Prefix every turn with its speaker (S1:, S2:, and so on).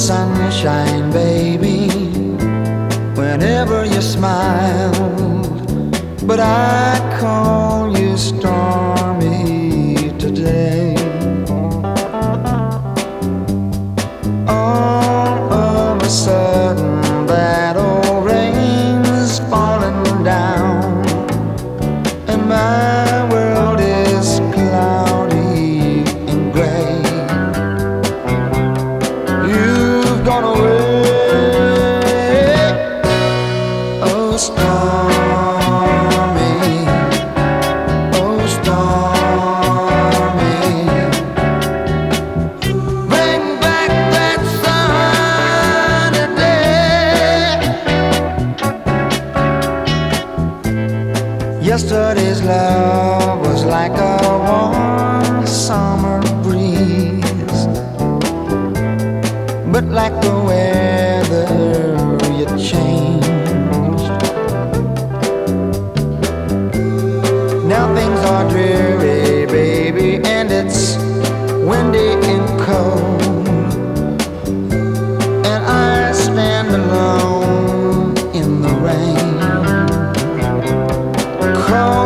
S1: sunshine, baby, whenever you smiled. But I call you stormy today. All of a sudden that old rain's falling down, and my world is cloudy and gray. You've gone away, oh stormy, oh stormy. Bring back that sunny day. Yesterday's love was like a warm summer breeze, but like the weather you changed. Now things are dreary, baby, and it's windy and cold, and I stand alone in the rain. Cold